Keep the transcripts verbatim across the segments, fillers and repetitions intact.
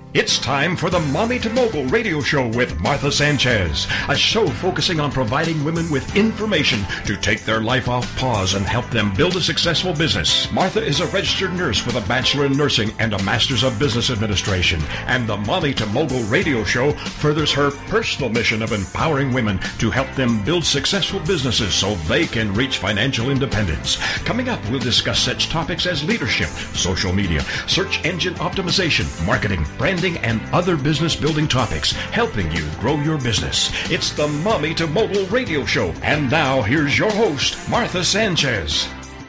It's time for the Mommy to Mogul radio show with Martha Sanchez, a show focusing on providing women with information to take their life off pause and help them build a successful business. Martha is a registered nurse with a bachelor in nursing and a master's of business administration, and the Mommy to Mogul radio show furthers her personal mission of empowering women to help them build successful businesses so they can reach financial independence. Coming up, we'll discuss such topics as leadership, social media, search engine optimization, marketing, branding, and other business building topics, helping you grow your business. It's the Mommy to Mogul radio show. And now, here's your host, Martha Sanchez.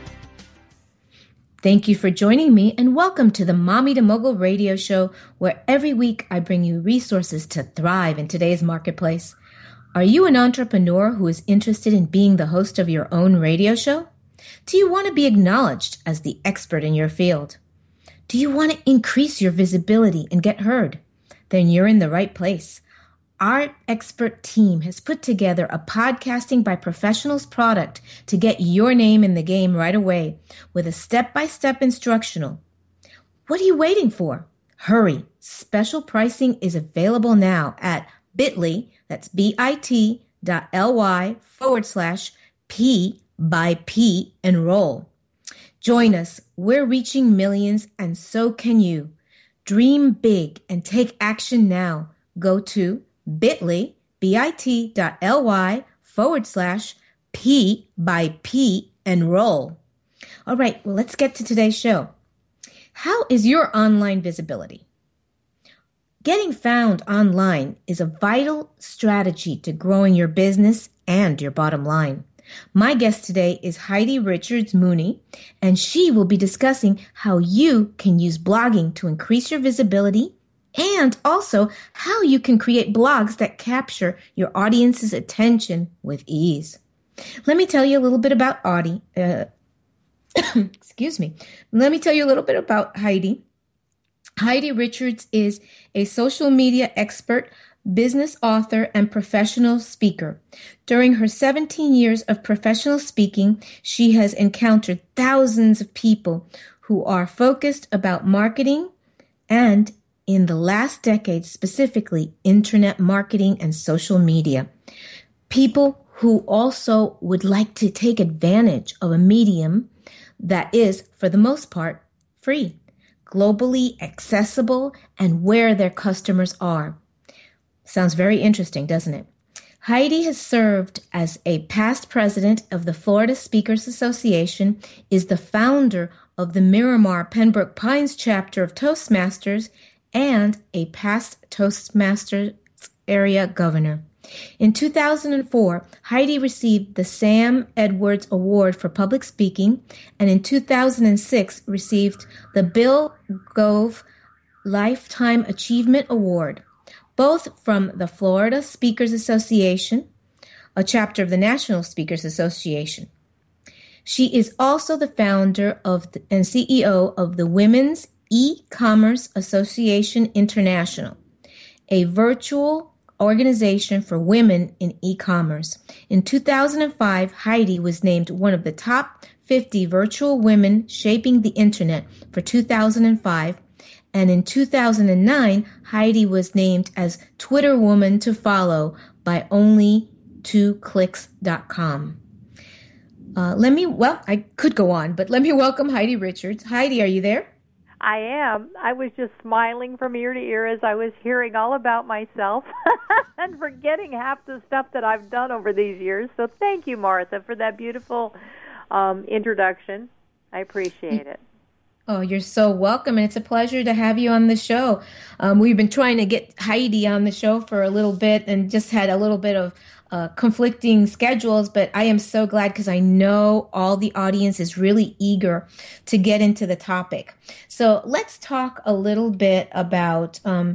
Thank you for joining me, and welcome to the Mommy to Mogul radio show, where every week I bring you resources to thrive in today's marketplace. Are you an entrepreneur who is interested in being the host of your own radio show? Do you want to be acknowledged as the expert in your field? Do you want to increase your visibility and get heard? Then you're in the right place. Our expert team has put together a Podcasting by Professionals product to get your name in the game right away with a step-by-step instructional. What are you waiting for? Hurry. Special pricing is available now at bit.ly, that's bit.ly forward slash P by P enroll. Join us. We're reaching millions, and so can you. Dream big and take action now. Go to bit.ly, bit.ly forward slash P by P enroll. All right, well, let's get to today's show. How is your online visibility? Getting found online is a vital strategy to growing your business and your bottom line. My guest today is Heidi Richards Mooney, and she will be discussing how you can use blogging to increase your visibility and also how you can create blogs that capture your audience's attention with ease. Let me tell you a little bit about Audi. Uh, excuse me. Let me tell you a little bit about Heidi. Heidi Richards is a social media expert, business author, and professional speaker. During her seventeen years of professional speaking, she has encountered thousands of people who are focused about marketing and, in the last decade specifically, internet marketing and social media. People who also would like to take advantage of a medium that is, for the most part, free, globally accessible, and where their customers are. Sounds very interesting, doesn't it? Heidi has served as a past president of the Florida Speakers Association, is the founder of the Miramar Pembroke Pines chapter of Toastmasters, and a past Toastmasters area governor. In two thousand four, Heidi received the Sam Edwards Award for Public Speaking, and in two thousand six received the Bill Gove Lifetime Achievement Award, both from the Florida Speakers Association, a chapter of the National Speakers Association. She is also the founder of the, and C E O of the Women's E-Commerce Association International, a virtual organization for women in e-commerce. In two thousand five, Heidi was named one of the top fifty virtual women shaping the internet for two thousand five. And in two thousand nine, Heidi was named as Twitter Woman to Follow by only two clicks dot com. Uh, let me, well, I could go on, but let me welcome Heidi Richards. Heidi, are you there? I am. I was just smiling from ear to ear as I was hearing all about myself and forgetting half the stuff that I've done over these years. So thank you, Martha, for that beautiful um, introduction. I appreciate it. Oh, you're so welcome, and it's a pleasure to have you on the show. Um, we've been trying to get Heidi on the show for a little bit and just had a little bit of uh, conflicting schedules, but I am so glad because I know all the audience is really eager to get into the topic. So let's talk a little bit about um,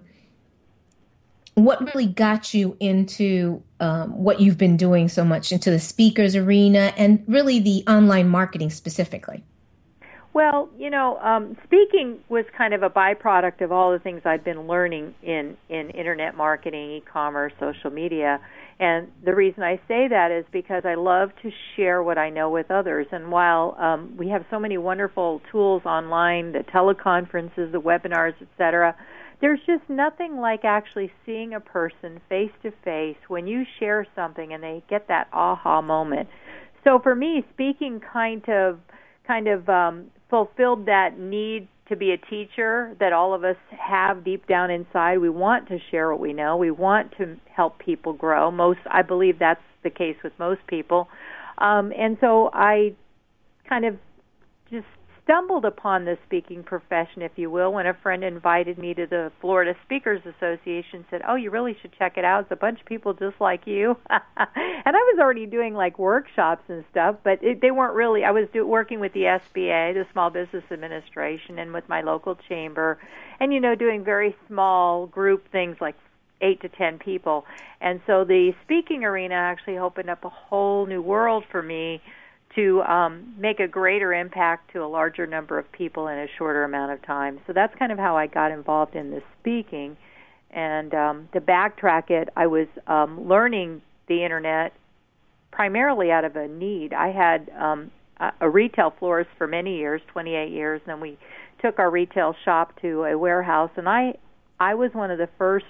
what really got you into um, what you've been doing so much, into the speakers arena and really the online marketing specifically. Well, you know, um, speaking was kind of a byproduct of all the things I'd been learning in, in internet marketing, e-commerce, social media. And the reason I say that is because I love to share what I know with others. And while um, we have so many wonderful tools online, the teleconferences, the webinars, et cetera, there's just nothing like actually seeing a person face to face when you share something and they get that aha moment. So for me, speaking kind of kind of um, fulfilled that need to be a teacher that all of us have deep down inside. We want to share what we know. We want to help people grow. Most, I believe that's the case with most people. Um, and so I kind of just stumbled upon the speaking profession, if you will, when a friend invited me to the Florida Speakers Association, said, oh, you really should check it out. It's a bunch of people just like you. And I was already doing like workshops and stuff, but it, they weren't really, I was do, working with the S B A, the Small Business Administration, and with my local chamber, and, you know, doing very small group things like eight to ten people. And so the speaking arena actually opened up a whole new world for me to um, make a greater impact to a larger number of people in a shorter amount of time. So that's kind of how I got involved in the speaking. And um, to backtrack it, I was um, learning the Internet primarily out of a need. I had um, a retail florist for many years, twenty-eight years, and then we took our retail shop to a warehouse, and I, I was one of the first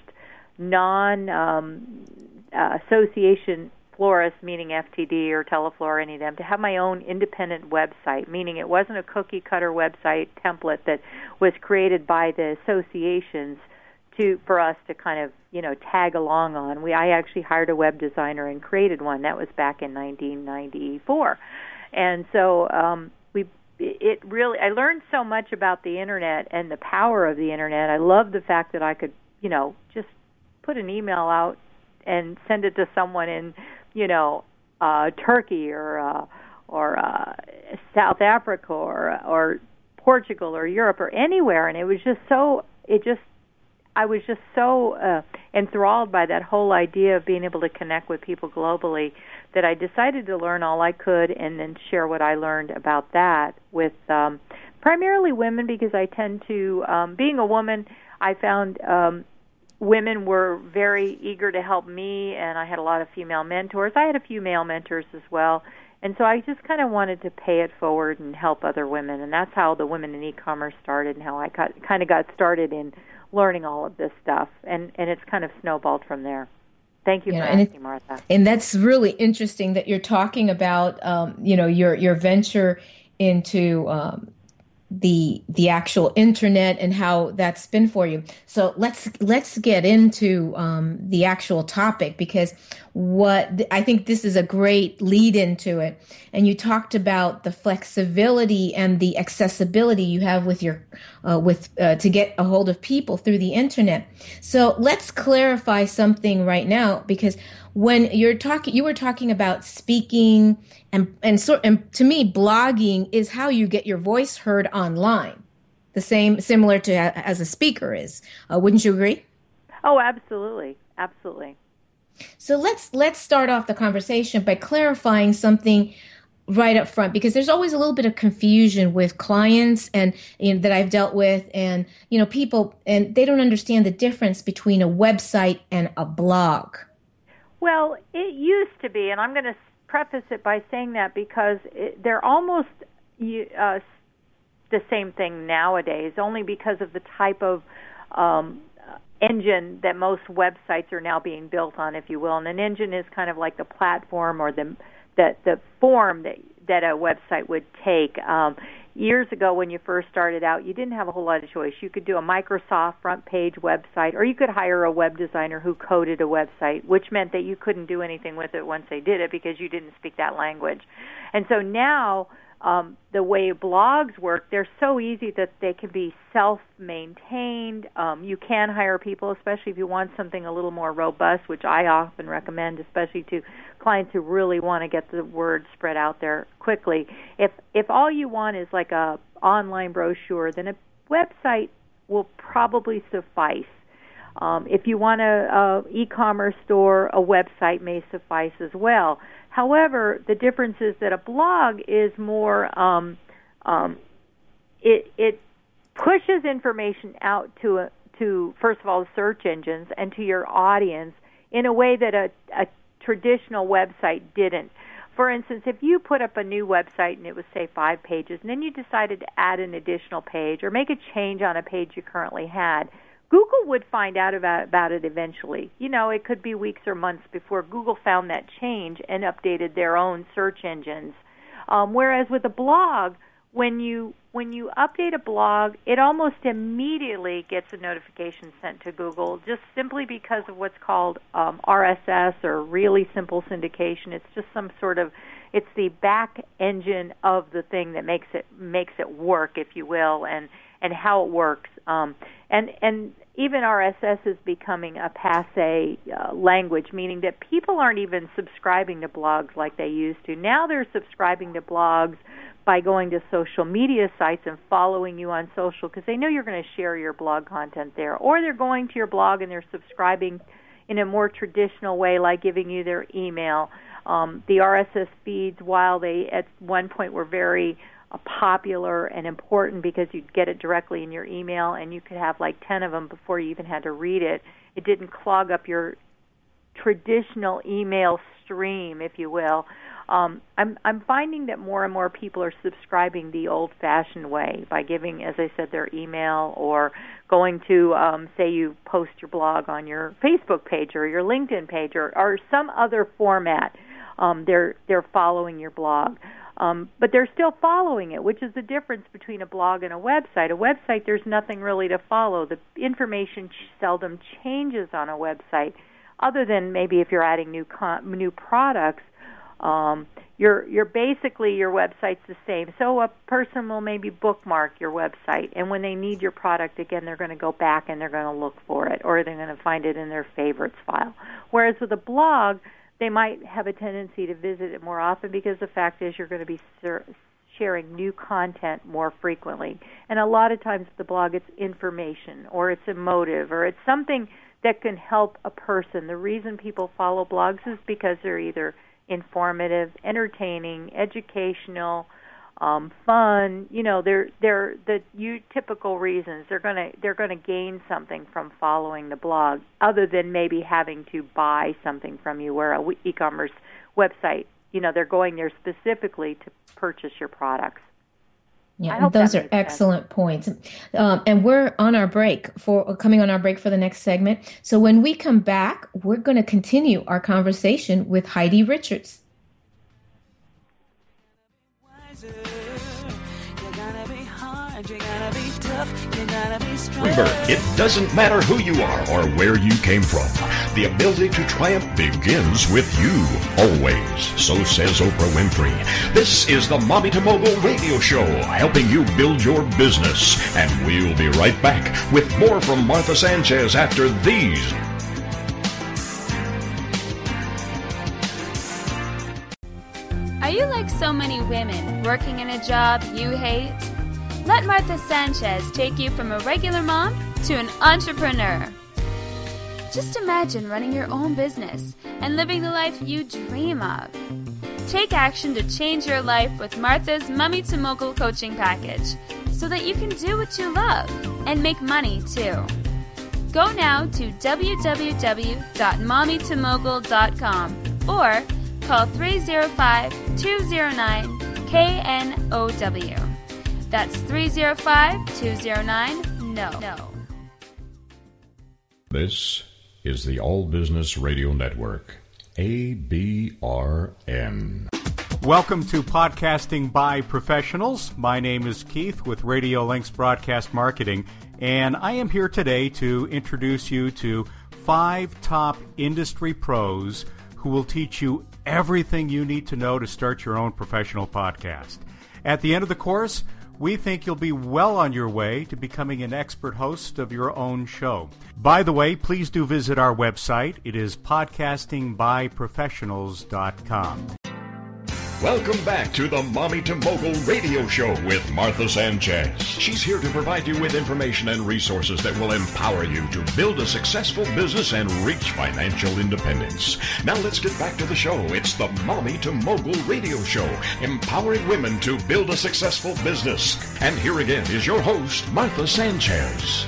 non um, uh, association florists, meaning F T D or Teleflor or any of them, to have my own independent website, meaning it wasn't a cookie-cutter website template that was created by the associations to for us to kind of, you know, tag along on. We I actually hired a web designer and created one. That was back in nineteen ninety-four. And so um, we it really I learned so much about the Internet and the power of the Internet. I love the fact that I could, you know, just put an email out and send it to someone in, you know, uh, Turkey or uh, or uh, South Africa or or Portugal or Europe or anywhere, and it was just so it just I was just so uh, enthralled by that whole idea of being able to connect with people globally that I decided to learn all I could and then share what I learned about that with um, primarily women, because I tend to, um, being a woman, I found um, women were very eager to help me, and I had a lot of female mentors. I had a few male mentors as well. And so I just kind of wanted to pay it forward and help other women, and that's how the Women in E-commerce started and how I got, kind of got started in learning all of this stuff, and, and it's kind of snowballed from there. Thank you, you for know, asking, Martha. And that's really interesting that you're talking about, um, you know, your your venture into um, the the actual internet and how that's been for you. So let's let's get into um, the actual topic, because what I think this is a great lead into it. And you talked about the flexibility and the accessibility you have with your uh, with uh, to get a hold of people through the internet. So let's clarify something right now, because when you're talking, you were talking about speaking, and and so and to me, blogging is how you get your voice heard online. The same, similar to as a speaker is. Uh, wouldn't you agree? Oh, absolutely, absolutely. So let's let's start off the conversation by clarifying something right up front, because there's always a little bit of confusion with clients and you know, that I've dealt with, and you know people, and they don't understand the difference between a website and a blog. Well, it used to be, and I'm going to preface it by saying that because it, they're almost uh, the same thing nowadays, only because of the type of um, engine that most websites are now being built on, if you will. And an engine is kind of like the platform or the the, the form that that a website would take. Um, years ago, when you first started out, you didn't have a whole lot of choice. You could do a Microsoft front page website, or you could hire a web designer who coded a website, which meant that you couldn't do anything with it once they did it because you didn't speak that language. And so now, Um, the way blogs work, they're so easy that they can be self-maintained. Um, you can hire people, especially if you want something a little more robust, which I often recommend, especially to clients who really want to get the word spread out there quickly. If if all you want is like a online brochure, then a website will probably suffice. Um, if you want a, a e-commerce store, a website may suffice as well. However, the difference is that a blog is more um, um, it it pushes information out to a, to first of all the search engines and to your audience in a way that a, a traditional website didn't. For instance, if you put up a new website and it was, say, five pages, and then you decided to add an additional page or make a change on a page you currently had, Google would find out about, about it eventually. You know, it could be weeks or months before Google found that change and updated their own search engines. Um, whereas with a blog, when you when you update a blog, it almost immediately gets a notification sent to Google, just simply because of what's called um, R S S, or really simple syndication. It's just some sort of, it's the back engine of the thing that makes it makes it work, if you will, and and how it works. Um, and and even R S S is becoming a passé uh, language, meaning that people aren't even subscribing to blogs like they used to. Now they're subscribing to blogs by going to social media sites and following you on social because they know you're going to share your blog content there. Or they're going to your blog and they're subscribing in a more traditional way, like giving you their email. Um, the R S S feeds, while they at one point were very uh, popular and important because you'd get it directly in your email and you could have like ten of them before you even had to read it, it didn't clog up your traditional email stream, if you will. Um, I'm I'm finding that more and more people are subscribing the old-fashioned way by giving, as I said, their email, or going to, um, say you post your blog on your Facebook page or your LinkedIn page, or, or some other format. Um, they're they're following your blog, um, but they're still following it, which is the difference between a blog and a website. A website, there's nothing really to follow. The information seldom changes on a website, other than maybe if you're adding new con- new products. Um, you're, you're basically, your website's the same. So a person will maybe bookmark your website, and when they need your product again, they're going to go back and they're going to look for it, or they're going to find it in their favorites file. Whereas with a blog, they might have a tendency to visit it more often because the fact is you're going to be ser- sharing new content more frequently. And a lot of times with the blog, it's information, or it's emotive, or it's something that can help a person. The reason people follow blogs is because they're either informative, entertaining, educational, um, fun. You know, they're they're the you typical reasons. They're gonna they're gonna gain something from following the blog, other than maybe having to buy something from you. Where a e-commerce website, you know, they're going there specifically to purchase your products. Yeah, those are excellent sense. points. Um, and we're on our break for coming on our break for the next segment. So when we come back, we're going to continue our conversation with Heidi Richards. Remember, it doesn't matter who you are or where you came from. The ability to triumph begins with you, always. So says Oprah Winfrey. This is the Mommy to Mogul radio show, helping you build your business. And we'll be right back with more from Martha Sanchez after these. Are you like so many women working in a job you hate? Let Martha Sanchez take you from a regular mom to an entrepreneur. Just imagine running your own business and living the life you dream of. Take action to change your life with Martha's Mommy to Mogul coaching package so that you can do what you love and make money too. Go now to w w w dot mommy to mogul dot com or call three oh five, two oh nine, K N O W. That's three oh five, two oh nine, no. no. This is the All Business Radio Network, A B R N. Welcome to Podcasting by Professionals. My name is Keith with Radio Links Broadcast Marketing, and I am here today to introduce you to five top industry pros who will teach you everything you need to know to start your own professional podcast. At the end of the course, we think you'll be well on your way to becoming an expert host of your own show. By the way, please do visit our website. It is podcasting by professionals dot com. Welcome back to the Mommy to Mogul radio show with Martha Sanchez. She's here to provide you with information and resources that will empower you to build a successful business and reach financial independence. Now let's get back to the show. It's the Mommy to Mogul radio show, empowering women to build a successful business. And here again is your host, Martha Sanchez.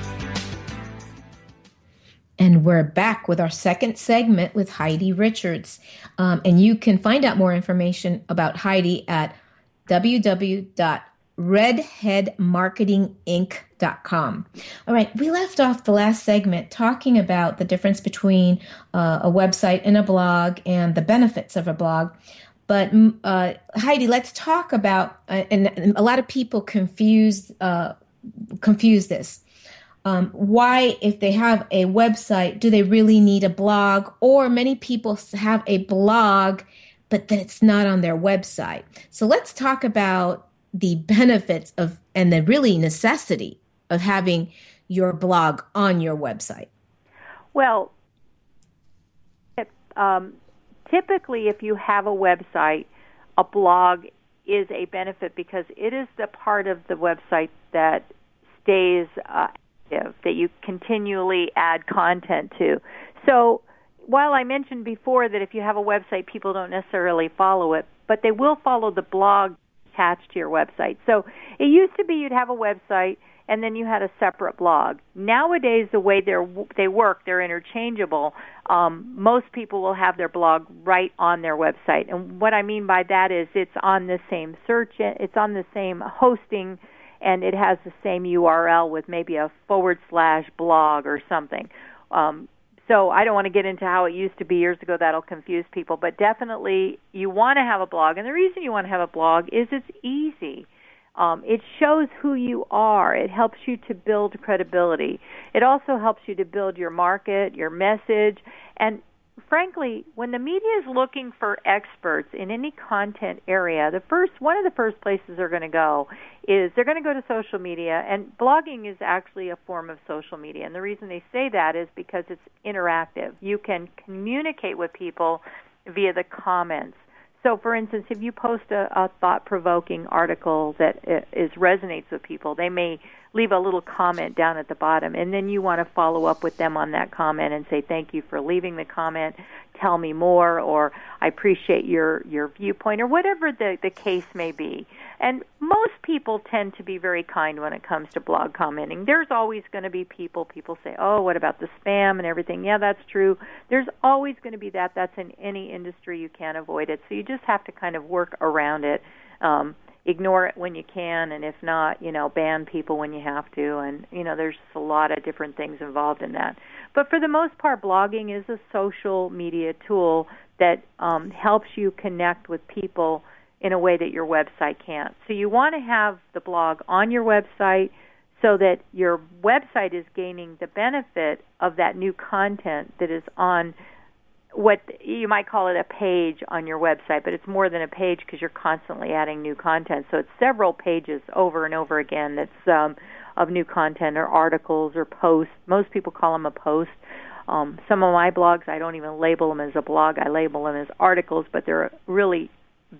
And we're back with our second segment with Heidi Richards. Um, and you can find out more information about Heidi at w w w dot redhead marketing inc dot com. All right, we left off the last segment talking about the difference between uh, a website and a blog and the benefits of a blog. But uh, Heidi, let's talk about, uh, and, and a lot of people confuse uh, confuse this. Um, why, if they have a website, do they really need a blog? Or many people have a blog, but then it's not on their website. So let's talk about the benefits of and the really necessity of having your blog on your website. Well, um, typically if you have a website, a blog is a benefit because it is the part of the website that stays uh, that you continually add content to. So while I mentioned before that if you have a website, people don't necessarily follow it, but they will follow the blog attached to your website. So it used to be you'd have a website and then you had a separate blog. Nowadays, the way they're, they work, they're interchangeable. Um, most people will have their blog right on their website. And what I mean by that is it's on the same search, it's on the same hosting, and it has the same U R L with maybe a forward slash blog or something. Um, so I don't want to get into how it used to be years ago. That'll confuse people. But definitely you want to have a blog. And the reason you want to have a blog is it's easy. Um, it shows who you are. It helps you to build credibility. It also helps you to build your market, your message. And frankly, when the media is looking for experts in any content area, the first one of the first places they're going to go is they're going to go to social media, and blogging is actually a form of social media. And the reason they say that is because it's interactive. You can communicate with people via the comments. So, for instance, if you post a, a thought-provoking article that is resonates with people, they may leave a little comment down at the bottom, and then you want to follow up with them on that comment and say, thank you for leaving the comment, tell me more, or I appreciate your, your viewpoint, or whatever the, the case may be. And most people tend to be very kind when it comes to blog commenting. There's always going to be people, people say, oh, what about the spam and everything? Yeah, that's true. There's always going to be that. That's in any industry. You can't avoid it. So you just have to kind of work around it. Um, ignore it when you can, and if not, you know, ban people when you have to. And, you know, there's a lot of different things involved in that. But for the most part, blogging is a social media tool that um, helps you connect with people in a way that your website can't. So you want to have the blog on your website so that your website is gaining the benefit of that new content that is on what you might call it a page on your website, but it's more than a page because you're constantly adding new content. So it's several pages over and over again that's um, of new content or articles or posts. Most people call them a post. Um, some of my blogs, I don't even label them as a blog. I label them as articles, but they're really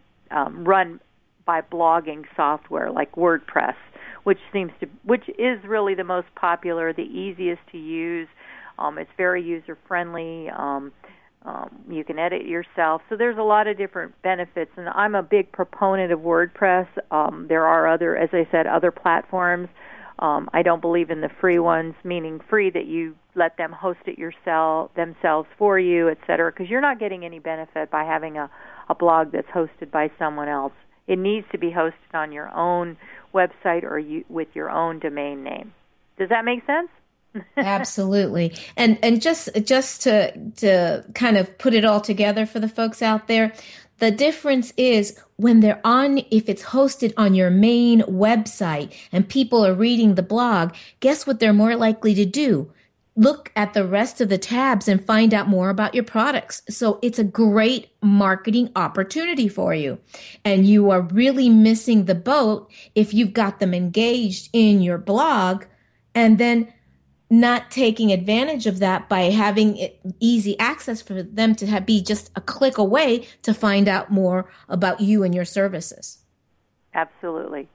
um, run by blogging software like WordPress, which seems to, which is really the most popular, the easiest to use. Um, it's very user-friendly. Um, Um, you can edit yourself. So there's a lot of different benefits, and I'm a big proponent of WordPress. Um, there are other, as I said, other platforms. Um, I don't believe in the free ones, meaning free that you let them host it yourself, themselves for you, et cetera, because you're not getting any benefit by having a, a blog that's hosted by someone else. It needs to be hosted on your own website or you, with your own domain name. Does that make sense? Absolutely. And and just just to to kind of put it all together for the folks out there, the difference is when they're on, if it's hosted on your main website and people are reading the blog, guess what they're more likely to do? Look at the rest of the tabs and find out more about your products. So it's a great marketing opportunity for you. And you are really missing the boat if you've got them engaged in your blog and then not taking advantage of that by having it easy access for them to have, be just a click away to find out more about you and your services. Absolutely.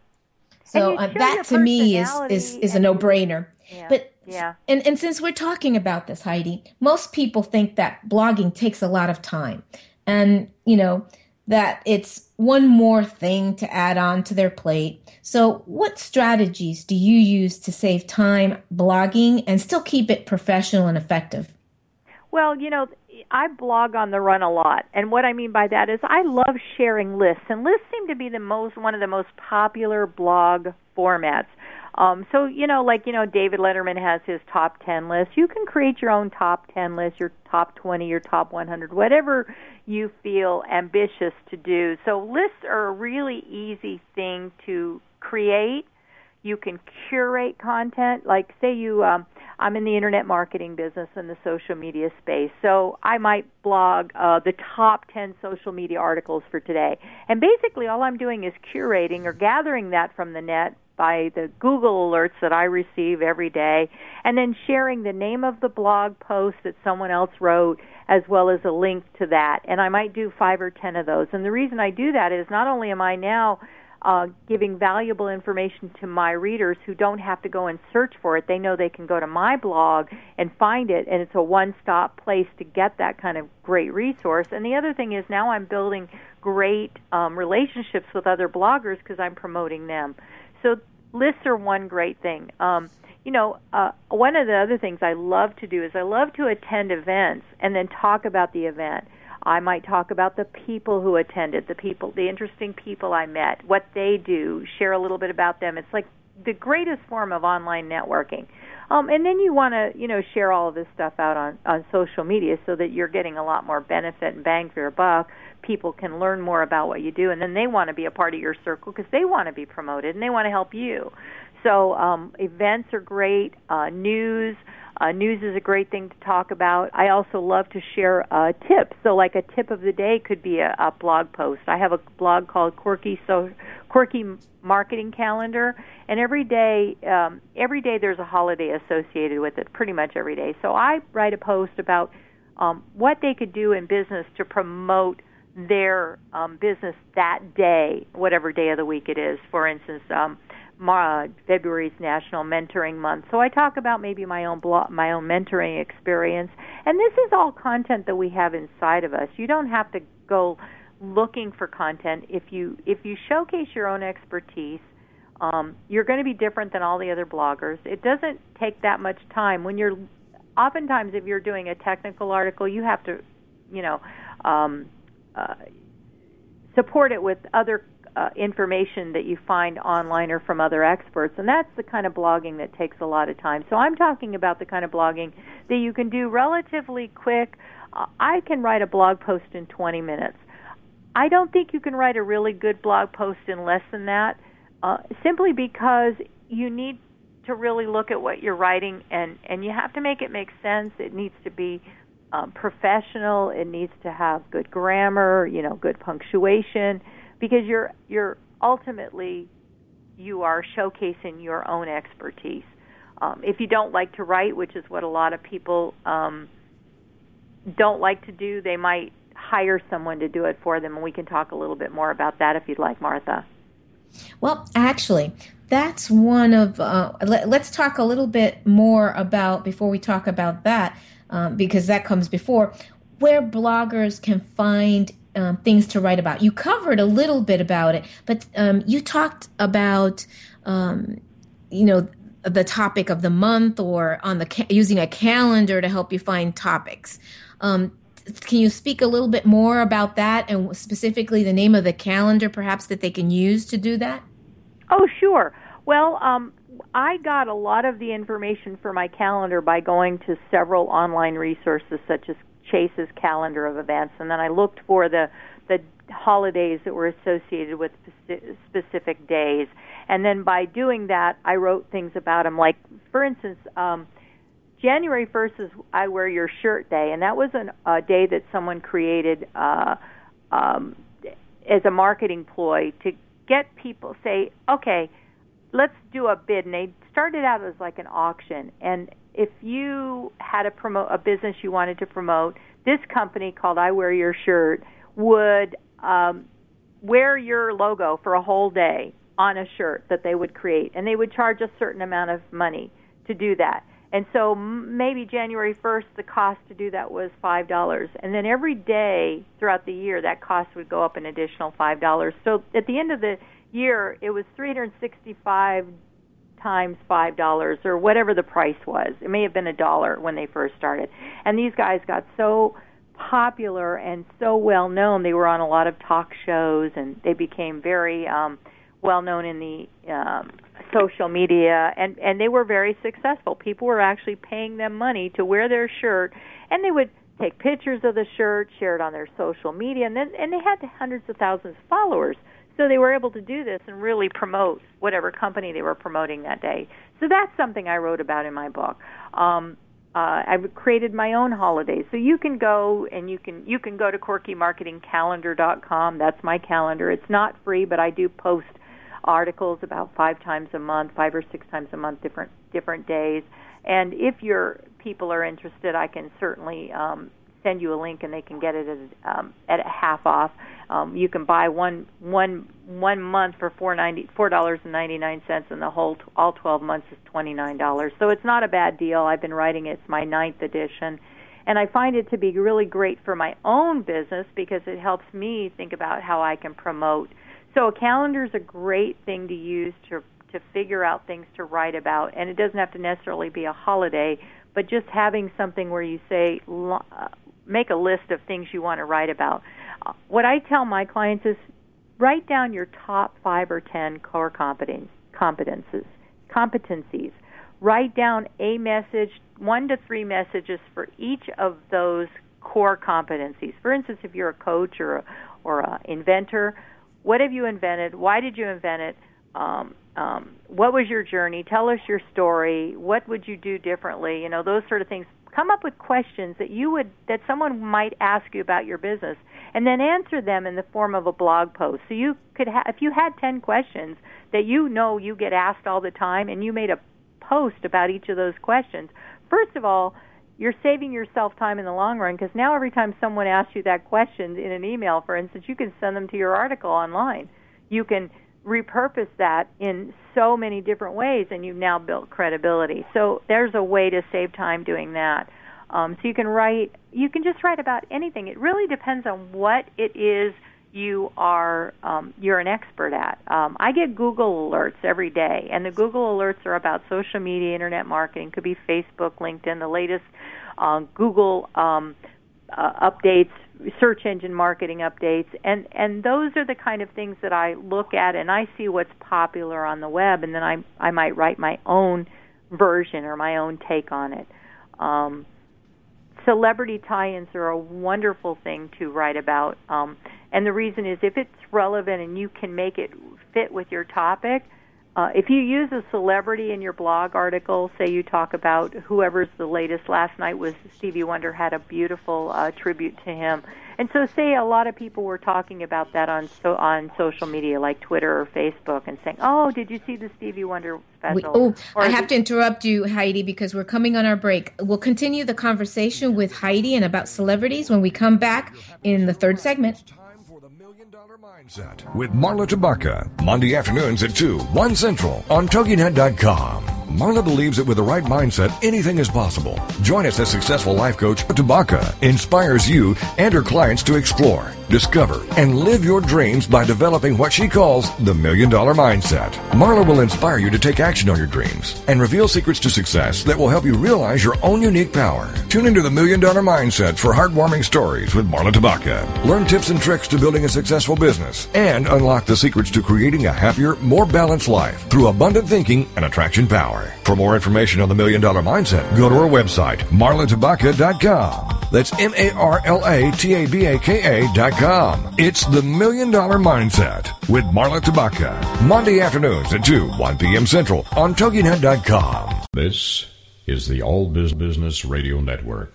So uh, that to me is, is, is a no-brainer. Yeah, but yeah. And, and since we're talking about this, Heidi, most people think that blogging takes a lot of time and, you know, that it's one more thing to add on to their plate. So what strategies do you use to save time blogging and still keep it professional and effective? Well, you know, I blog on the run a lot. And what I mean by that is I love sharing lists. And lists seem to be the most one of the most popular blog formats. Um, so, you know, like, you know, David Letterman has his top ten list. You can create your own top ten list, your top twenty, your top one hundred, whatever you feel ambitious to do. So lists are a really easy thing to create. You can curate content. Like, say you, um, I'm in the internet marketing business and the social media space. So I might blog uh, the top ten social media articles for today. And basically all I'm doing is curating or gathering that from the net by the Google alerts that I receive every day, and then sharing the name of the blog post that someone else wrote, as well as a link to that. And I might do five or ten of those. And the reason I do that is not only am I now uh, giving valuable information to my readers who don't have to go and search for it. They know they can go to my blog and find it, and it's a one-stop place to get that kind of great resource. And the other thing is now I'm building great um, relationships with other bloggers because I'm promoting them. So lists are one great thing. Um, you know, uh, one of the other things I love to do is I love to attend events and then talk about the event. I might talk about the people who attended, the people, the interesting people I met, what they do, share a little bit about them. It's like the greatest form of online networking. Um, and then you want to, you know, share all of this stuff out on, on social media so that you're getting a lot more benefit and bang for your buck. People can learn more about what you do, and then they want to be a part of your circle because they want to be promoted and they want to help you. So um, events are great. Uh, news, uh, news is a great thing to talk about. I also love to share uh, tips. So like a tip of the day could be a, a blog post. I have a blog called Quirky So Quirky Marketing Calendar, and every day, um, every day there's a holiday associated with it. Pretty much every day. So I write a post about um, what they could do in business to promote their um, business that day, whatever day of the week it is. For instance, um, uh, February's National Mentoring Month. So I talk about maybe my own blog, my own mentoring experience, and this is all content that we have inside of us. You don't have to go looking for content. If you if you showcase your own expertise, um, you're going to be different than all the other bloggers. It doesn't take that much time. When you're, oftentimes, if you're doing a technical article, you have to, you know. Um, Uh, support it with other uh, information that you find online or from other experts, and that's the kind of blogging that takes a lot of time. So I'm talking about the kind of blogging that you can do relatively quick. Uh, I can write a blog post in twenty minutes. I don't think you can write a really good blog post in less than that, uh, simply because you need to really look at what you're writing, and, and you have to make it make sense. It needs to be Um, professional. It needs to have good grammar, you know, good punctuation, because you're you're ultimately you are showcasing your own expertise. Um, if you don't like to write, which is what a lot of people um, don't like to do, they might hire someone to do it for them, and we can talk a little bit more about that if you'd like, Martha. Well, actually, that's one of, uh, let, let's talk a little bit more about, before we talk about that, um, because that comes before, where bloggers can find um, things to write about. You covered a little bit about it, but um, you talked about, um, you know, the topic of the month, or on the ca- using a calendar to help you find topics. Um, can you speak a little bit more about that, and specifically the name of the calendar, perhaps, that they can use to do that? Oh, sure. Well, um, I got a lot of the information for my calendar by going to several online resources, such as Chase's calendar of events, and then I looked for the the holidays that were associated with specific days. And then by doing that, I wrote things about them. Like, for instance, um, January first is I Wear Your Shirt Day, and that was an, a day that someone created uh, um, as a marketing ploy to get people say, okay, let's do a bid, and they started out as like an auction. And if you had a promote a business you wanted to promote, this company called I Wear Your Shirt would um, wear your logo for a whole day on a shirt that they would create, and they would charge a certain amount of money to do that. And so maybe January first, the cost to do that was five dollars. And then every day throughout the year, that cost would go up an additional five dollars. So at the end of the year, it was three hundred sixty-five times five dollars, or whatever the price was. It may have been a dollar when they first started. And these guys got so popular and so well known. They were on a lot of talk shows, and they became very um, well known in the um, social media, and, and they were very successful. People were actually paying them money to wear their shirt, and they would take pictures of the shirt, share it on their social media, and then and they had hundreds of thousands of followers. So they were able to do this and really promote whatever company they were promoting that day. So that's something I wrote about in my book. Um, uh, I've created my own holidays. So you can go and you can you can go to quirky marketing calendar dot com. That's my calendar. It's not free, but I do post articles about five times a month, five or six times a month, different different days. And if your people are interested, I can certainly um, send you a link, and they can get it at, um, at a half off. Um, you can buy one one one month for four ninety four dollars and ninety nine cents, and the whole all twelve months is twenty nine dollars. So it's not a bad deal. I've been writing it. It's my ninth edition, and I find it to be really great for my own business because it helps me think about how I can promote. So a calendar is a great thing to use to to figure out things to write about, and it doesn't have to necessarily be a holiday, but just having something where you say, uh, make a list of things you want to write about. Uh, what I tell my clients is write down your top five or ten core competence, competences, competencies. Write down a message, one to three messages for each of those core competencies. For instance, if you're a coach or a, or an inventor, what have you invented? Why did you invent it? Um, um, what was your journey? Tell us your story. What would you do differently? You know, those sort of things. Come up with questions that you would that someone might ask you about your business, and then answer them in the form of a blog post. So you could, ha- if you had ten questions that you know you get asked all the time, and you made a post about each of those questions. First of all, you're saving yourself time in the long run, because now every time someone asks you that question in an email, for instance, you can send them to your article online. You can repurpose that in so many different ways, and you've now built credibility. So there's a way to save time doing that. Um, so you can write, you can just write about anything. It really depends on what it is you are, um, you're an expert at. Um, I get Google alerts every day, and the Google alerts are about social media, internet marketing. Could be Facebook, LinkedIn, the latest uh, Google um, uh, updates, search engine marketing updates, and, and those are the kind of things that I look at, and I see what's popular on the web, and then I I might write my own version or my own take on it. Um, celebrity tie-ins are a wonderful thing to write about, um, and the reason is if it's relevant and you can make it fit with your topic. Uh, if you use a celebrity in your blog article, say you talk about whoever's the latest, last night was Stevie Wonder, had a beautiful uh, tribute to him. And so say a lot of people were talking about that on so, on social media like Twitter or Facebook and saying, oh, did you see the Stevie Wonder special? We, oh, or I have to interrupt you, Heidi, because we're coming on our break. We'll continue the conversation with Heidi and about celebrities when we come back in the third segment. Mindset with Marla Tabaka, Monday afternoons at two, one Central on Toginet dot com. Marla believes that with the right mindset, anything is possible. Join us as successful life coach Tabaka inspires you and her clients to explore, discover, and live your dreams by developing what she calls the Million Dollar Mindset. Marla will inspire you to take action on your dreams and reveal secrets to success that will help you realize your own unique power. Tune into the Million Dollar Mindset for heartwarming stories with Marla Tabaka. Learn tips and tricks to building a successful business and unlock the secrets to creating a happier, more balanced life through abundant thinking and attraction power. For more information on the Million Dollar Mindset, go to our website, marla tabaka dot com. That's M A R L A T A B A K A dot com. It's the Million Dollar Mindset with Marla Tabaka. Monday afternoons at two, one p.m. Central on Toginet dot com. This is the All Business Radio Network.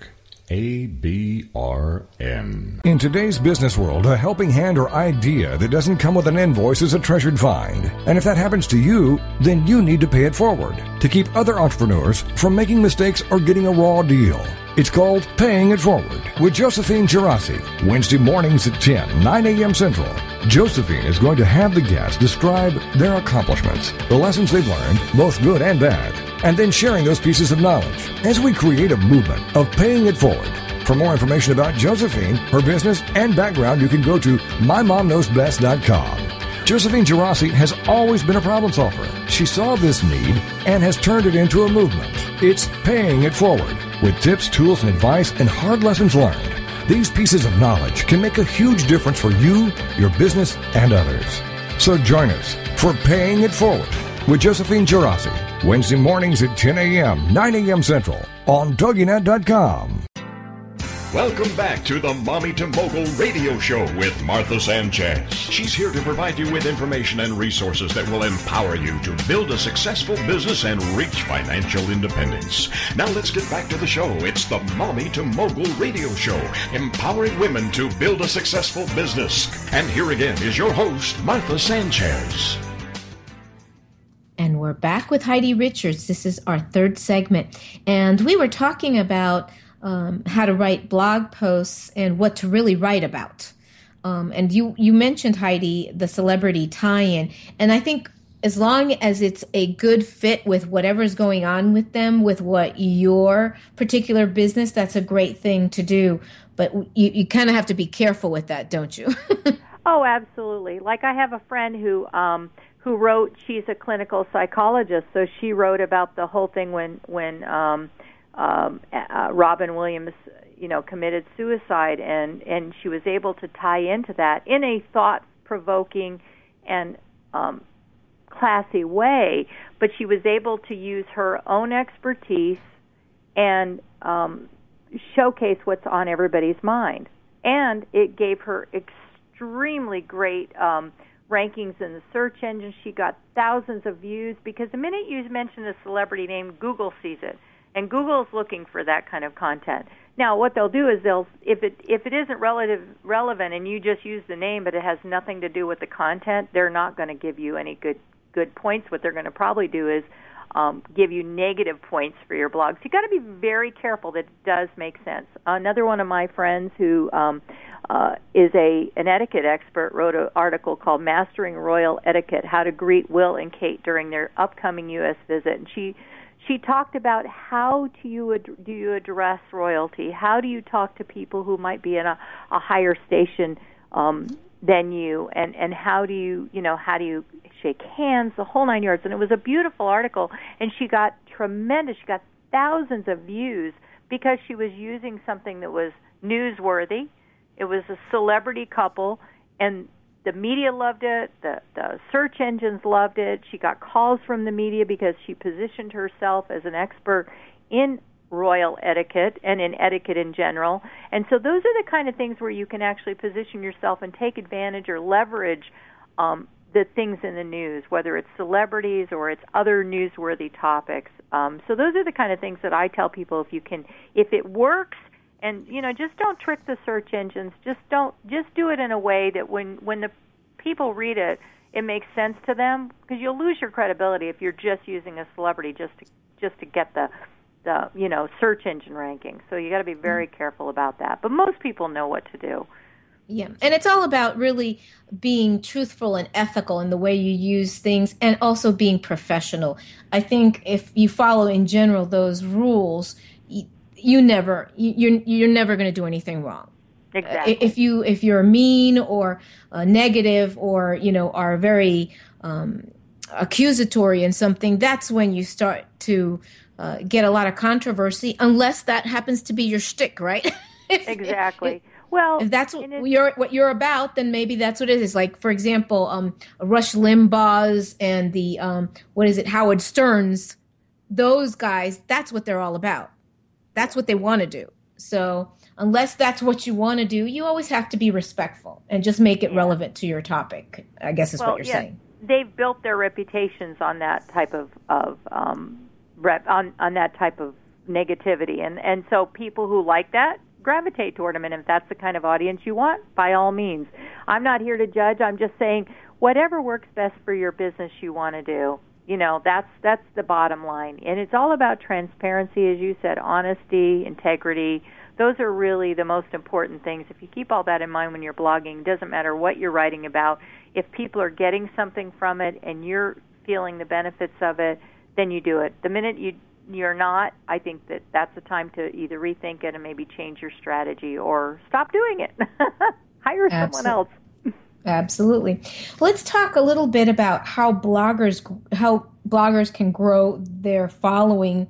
A B R N. In today's business world, a helping hand or idea that doesn't come with an invoice is a treasured find. And if that happens to you, then you need to pay it forward to keep other entrepreneurs from making mistakes or getting a raw deal. It's called Paying It Forward with Josephine Girassi, Wednesday mornings at ten, nine a.m. Central. Josephine is going to have the guests describe their accomplishments, the lessons they've learned, both good and bad, and then sharing those pieces of knowledge as we create a movement of paying it forward. For more information about Josephine, her business, and background, you can go to my mom knows best dot com. Josephine Girassi has always been a problem solver. She saw this need and has turned it into a movement. It's Paying It Forward with tips, tools, and advice and hard lessons learned. These pieces of knowledge can make a huge difference for you, your business, and others. So join us for Paying It Forward with Josephine Girassi, Wednesday mornings at ten a.m., nine a.m. Central on Toginet dot com. Welcome back to the Mommy to Mogul radio show with Martha Sanchez. She's here to provide you with information and resources that will empower you to build a successful business and reach financial independence. Now let's get back to the show. It's the Mommy to Mogul radio show, empowering women to build a successful business. And here again is your host, Martha Sanchez. And we're back with Heidi Richards. This is our third segment. And we were talking about Um, how to write blog posts and what to really write about. Um, and you, you mentioned, Heidi, the celebrity tie-in. And I think as long as it's a good fit with whatever's going on with them, with what your particular business, that's a great thing to do. But you, you kind of have to be careful with that, don't you? Oh, absolutely. Like I have a friend who um, who wrote, she's a clinical psychologist, so she wrote about the whole thing when, when um, Um, uh, Robin Williams, you know, committed suicide, and, and she was able to tie into that in a thought-provoking and um, classy way, but she was able to use her own expertise and um, showcase what's on everybody's mind. And it gave her extremely great um, rankings in the search engine. She got thousands of views because the minute you mention a celebrity name, Google sees it. And Google's looking for that kind of content. Now, what they'll do is they'll, if it if it isn't relative relevant and you just use the name, but it has nothing to do with the content, they're not going to give you any good good points. What they're going to probably do is um, give you negative points for your blog. So you got to be very careful that it does make sense. Another one of my friends who um, uh, is a an etiquette expert wrote an article called "Mastering Royal Etiquette: How to Greet Will and Kate During Their Upcoming U S Visit," and she. She talked about how do you ad- do you address royalty? How do you talk to people who might be in a, a higher station um, than you, and, and how do you you know how do you shake hands? The whole nine yards. And it was a beautiful article, and she got tremendous. She got thousands of views because she was using something that was newsworthy. It was a celebrity couple, and the media loved it. The, the search engines loved it. She got calls from the media because she positioned herself as an expert in royal etiquette and in etiquette in general. And so those are the kind of things where you can actually position yourself and take advantage or leverage um, the things in the news, whether it's celebrities or it's other newsworthy topics. Um, so those are the kind of things that I tell people, if you can, if it works. And, you know, just don't trick the search engines. Just don't, just do it in a way that when, when the people read it, it makes sense to them, because you'll lose your credibility if you're just using a celebrity just to, just to get the, the, you know, search engine ranking. So you got to be very mm-hmm. careful about that. But most people know what to do. Yeah, and it's all about really being truthful and ethical in the way you use things, and also being professional. I think if you follow in general those rules, you, you never you're you're never going to do anything wrong. Exactly. If you if you're mean or uh, negative, or you know are very um, accusatory in something, that's when you start to uh, get a lot of controversy. Unless that happens to be your shtick, right? Exactly. If, well, if that's what you're what you're about, then maybe that's what it is. Like, for example, um, Rush Limbaugh's and the um, what is it, Howard Stern's, those guys. That's what they're all about. That's what they want to do. So unless that's what you want to do, you always have to be respectful and just make it yeah. relevant to your topic, I guess is well, what you're yeah. saying. They've built their reputations on that type of, of um, rep, on, on that type of negativity. And, and so people who like that gravitate toward them. And if that's the kind of audience you want, by all means. I'm not here to judge. I'm just saying whatever works best for your business you want to do. You know, that's that's the bottom line. And it's all about transparency, as you said, honesty, integrity. Those are really the most important things. If you keep all that in mind when you're blogging, it doesn't matter what you're writing about. If people are getting something from it and you're feeling the benefits of it, then you do it. The minute you, you're not, I think that that's the time to either rethink it and maybe change your strategy or stop doing it. Hire Absolutely. someone else. Absolutely. Let's talk a little bit about how bloggers how bloggers can grow their following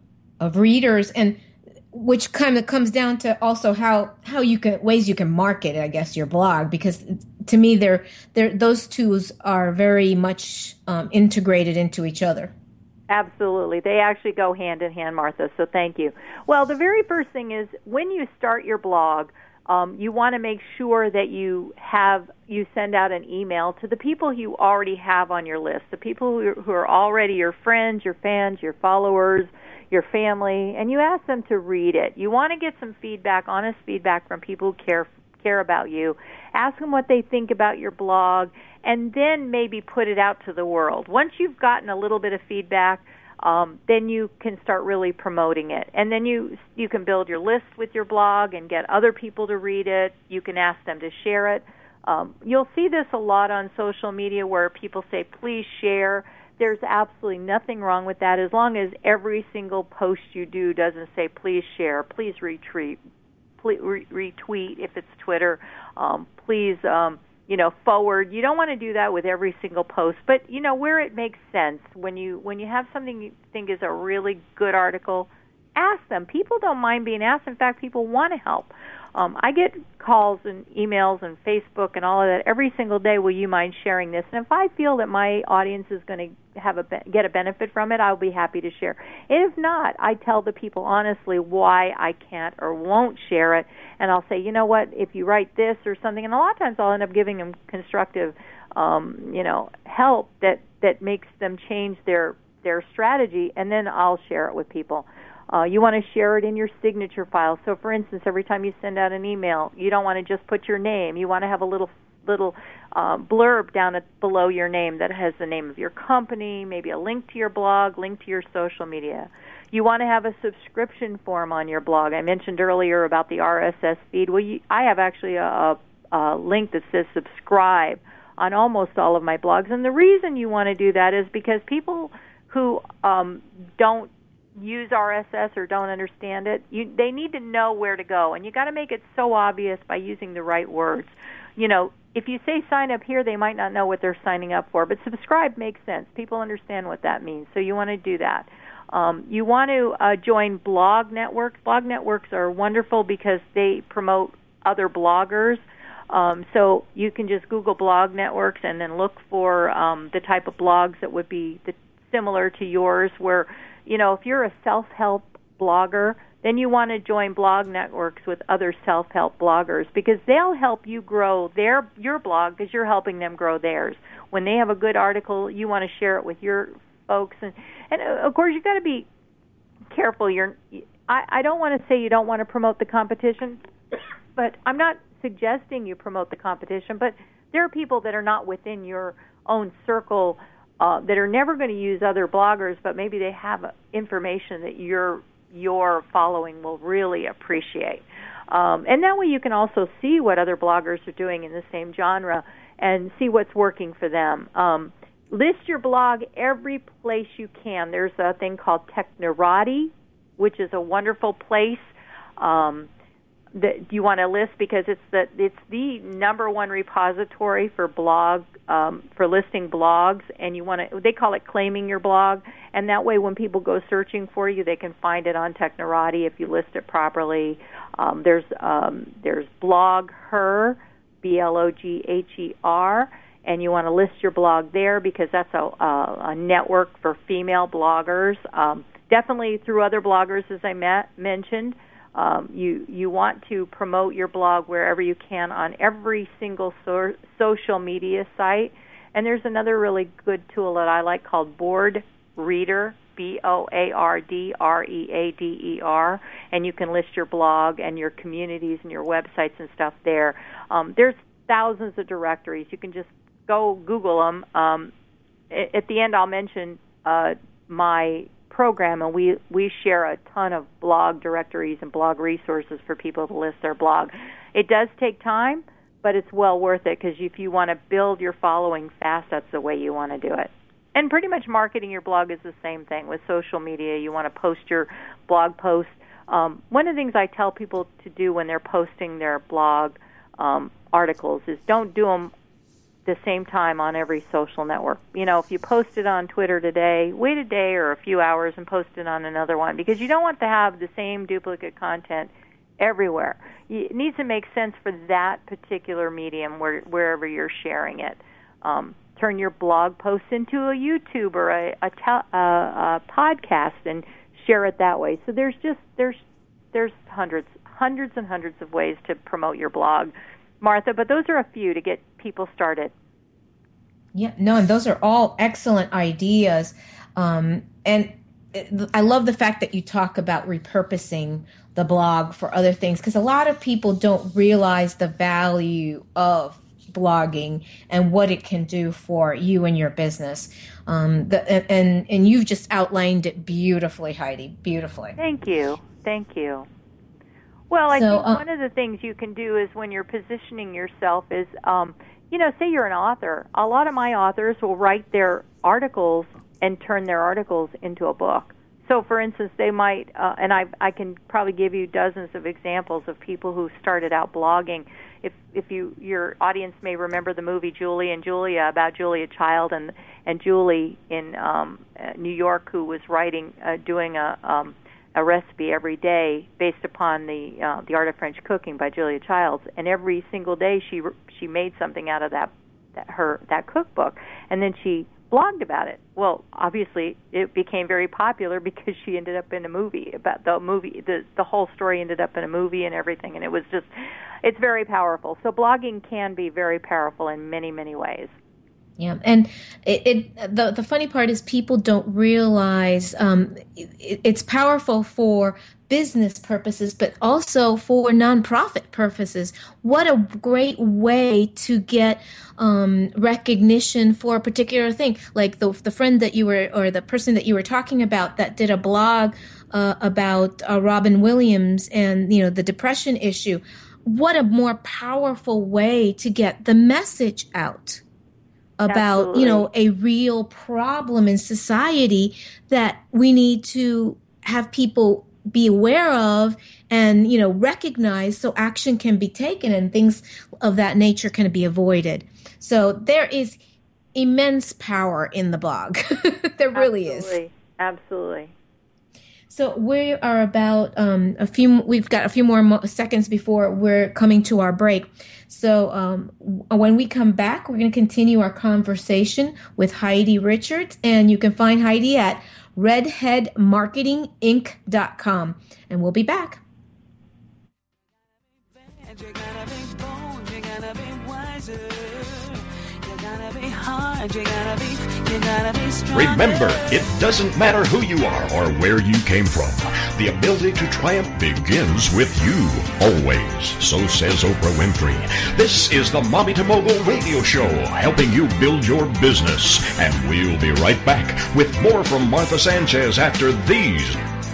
of readers, and which kind of comes down to also how, how you can ways you can market, I guess, your blog, because to me they're they're those two are very much um, integrated into each other. Absolutely. They actually go hand in hand, Martha, so thank you. Well, the very first thing is when you start your blog, Um, you want to make sure that you have you send out an email to the people you already have on your list, the people who, who are already your friends, your fans, your followers, your family, and you ask them to read it. You want to get some feedback, honest feedback from people who care care about you. Ask them what they think about your blog, and then maybe put it out to the world. Once you've gotten a little bit of feedback, Um, then you can start really promoting it. And then you you can build your list with your blog and get other people to read it. You can ask them to share it. Um, you'll see this a lot on social media where people say, please share. There's absolutely nothing wrong with that as long as every single post you do doesn't say, please share, please retweet, please re- retweet if it's Twitter, um, please um, you know, forward. You don't want to do that with every single post, but you know where it makes sense. When you when you have something you think is a really good article, ask them. People don't mind being asked. In fact, people want to help. Um, I get calls and emails and Facebook and all of that every single day. Will you mind sharing this? And if I feel that my audience is going to have a get a benefit from it, I'll be happy to share. If not, I tell the people honestly why I can't or won't share it, and I'll say, you know what, if you write this or something, and a lot of times I'll end up giving them constructive, um, you know, help that that makes them change their their strategy, and then I'll share it with people. Uh, you want to share it in your signature file. So, for instance, every time you send out an email, you don't want to just put your name. You want to have a little little uh, blurb down at, below your name that has the name of your company, maybe a link to your blog, link to your social media. You want to have a subscription form on your blog. I mentioned earlier about the R S S feed. Well, you, I have actually a, a, a link that says subscribe on almost all of my blogs. And the reason you want to do that is because people who um, don't use R S S or don't understand it, you, they need to know where to go. And you got to make it so obvious by using the right words. You know, if you say sign up here, they might not know what they're signing up for. But subscribe makes sense. People understand what that means. So you want to do that. Um, you want to uh, join blog networks. Blog networks are wonderful because they promote other bloggers. Um, so you can just Google blog networks and then look for um, the type of blogs that would be the, similar to yours where, you know, if you're a self-help blogger, then you want to join blog networks with other self-help bloggers because they'll help you grow their your blog because you're helping them grow theirs. When they have a good article, you want to share it with your folks. And, and of course, you've got to be careful. You're, I, I don't want to say you don't want to promote the competition, but I'm not suggesting you promote the competition. But there are people that are not within your own circle Uh, that are never going to use other bloggers, but maybe they have information that your your following will really appreciate. Um, and that way you can also see what other bloggers are doing in the same genre and see what's working for them. Um, list your blog every place you can. There's a thing called Technorati, which is a wonderful place um, that you want to list because it's the it's the number one repository for blog um, for listing blogs, and you want to they call it claiming your blog, and that way when people go searching for you, they can find it on Technorati if you list it properly. Um, there's um, there's BlogHer, B L O G H E R, and you want to list your blog there because that's a, a, a network for female bloggers. Um, definitely through other bloggers, as I met, mentioned. Um, you you want to promote your blog wherever you can on every single so- social media site. And there's another really good tool that I like called Board Reader, B O A R D R E A D E R, and you can list your blog and your communities and your websites and stuff there. Um, there's thousands of directories. You can just go Google them. Um, at the end, I'll mention uh, my program, and we, we share a ton of blog directories and blog resources for people to list their blog. It does take time, but it's well worth it, because if you want to build your following fast, that's the way you want to do it. And pretty much marketing your blog is the same thing. With social media, you want to post your blog posts. Um, one of the things I tell people to do when they're posting their blog um, articles is don't do them the same time on every social network. You know, if you post it on Twitter today, wait a day or a few hours and post it on another one, because you don't want to have the same duplicate content everywhere. It needs to make sense for that particular medium where, wherever you're sharing it. Um, turn your blog posts into a YouTube or a, a, te- a, a podcast and share it that way. So there's just there's there's hundreds hundreds and hundreds of ways to promote your blog, Martha, but those are a few to get people started. Yeah, no, and those are all excellent ideas. Um, and I love the fact that you talk about repurposing the blog for other things, because a lot of people don't realize the value of blogging and what it can do for you and your business. Um, the, and, and you've just outlined it beautifully, Heidi, beautifully. Thank you. Thank you. Well, I so, think uh, one of the things you can do is when you're positioning yourself is, um, you know, say you're an author. A lot of my authors will write their articles and turn their articles into a book. So, for instance, they might, uh, and I I can probably give you dozens of examples of people who started out blogging. If if you your audience may remember the movie Julie and Julia, about Julia Child and and Julie in um, New York, who was writing, uh, doing a um, a recipe every day based upon the uh, the Art of French Cooking by Julia Childs, and every single day she she made something out of that, that her that cookbook, and then she blogged about it. Well, obviously it became very popular because she ended up in a movie about the movie. The the whole story ended up in a movie and everything, and it was just, it's very powerful. So blogging can be very powerful in many, many ways. Yeah, and it, it the the funny part is people don't realize um, it, it's powerful for business purposes, but also for nonprofit purposes. What a great way to get um, recognition for a particular thing. Like the the friend that you were, or the person that you were talking about that did a blog uh, about uh, Robin Williams and, you know, the depression issue. What a more powerful way to get the message out about, Absolutely. you know, a real problem in society that we need to have people be aware of and, you know, recognize so action can be taken and things of that nature can be avoided. So there is immense power in the blog. There really Absolutely. is. Absolutely. So we are about um, a few, we've got a few more mo- seconds before we're coming to our break. So um, when we come back, we're going to continue our conversation with Heidi Richards, and you can find Heidi at redhead marketing inc dot com, and we'll be back. Remember, it doesn't matter who you are or where you came from. The ability to triumph begins with you, always. So says Oprah Winfrey. This is the Mommy to Mogul radio show, helping you build your business. And we'll be right back with more from Martha Sanchez after these.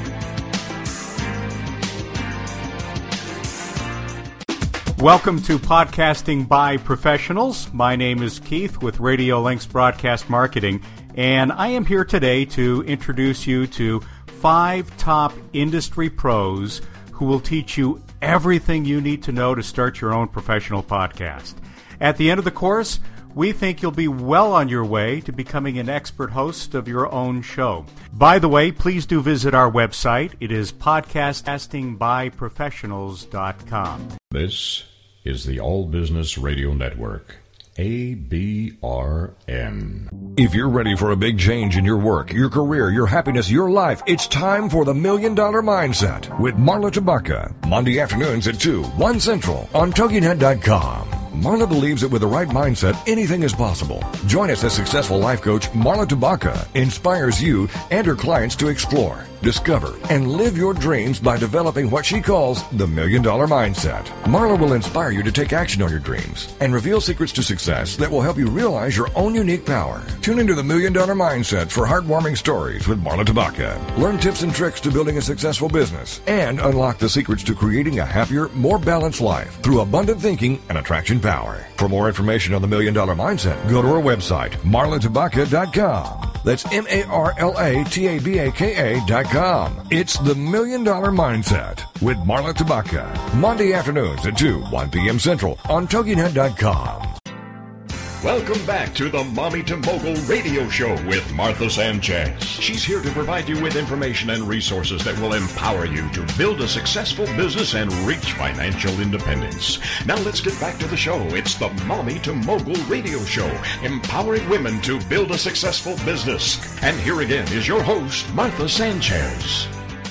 Welcome to Podcasting by Professionals. My name is Keith with Radio Links Broadcast Marketing, and I am here today to introduce you to five top industry pros who will teach you everything you need to know to start your own professional podcast. At the end of the course, we think you'll be well on your way to becoming an expert host of your own show. By the way, please do visit our website. It is podcasting by professionals dot com. This is the All Business Radio Network, A B R N. If you're ready for a big change in your work, your career, your happiness, your life, it's time for the Million Dollar Mindset with Marla Tabaka. Monday afternoons at two, one Central on Toginet dot com. Marla believes that with the right mindset, anything is possible. Join us as successful life coach Marla Tabaka inspires you and her clients to explore, discover, and live your dreams by developing what she calls the Million Dollar Mindset. Marla will inspire you to take action on your dreams and reveal secrets to success that will help you realize your own unique power. Tune into the Million Dollar Mindset for heartwarming stories with Marla Tabaka. Learn tips and tricks to building a successful business and unlock the secrets to creating a happier, more balanced life through abundant thinking and attraction power. For more information on the Million Dollar Mindset, go to our website, marla tabaka dot com. That's M A R L A T A B A K A dot com. It's the Million Dollar Mindset with Marla Tabaka. Monday afternoons at two, one p.m. Central on Toginet dot com. Welcome back to the Mommy to Mogul radio show with Martha Sanchez. She's here to provide you with information and resources that will empower you to build a successful business and reach financial independence. Now let's get back to the show. It's the Mommy to Mogul radio show, empowering women to build a successful business. And here again is your host, Martha Sanchez.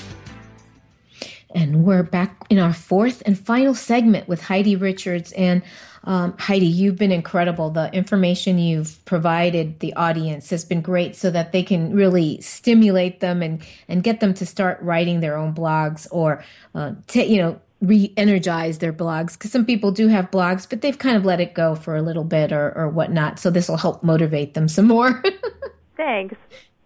And we're back in our fourth and final segment with Heidi Richards. And um, Heidi, you've been incredible. The information you've provided the audience has been great so that they can really stimulate them and, and get them to start writing their own blogs or, uh, t- you know, re-energize their blogs. Because some people do have blogs, but they've kind of let it go for a little bit or, or whatnot. So this will help motivate them some more. Thanks.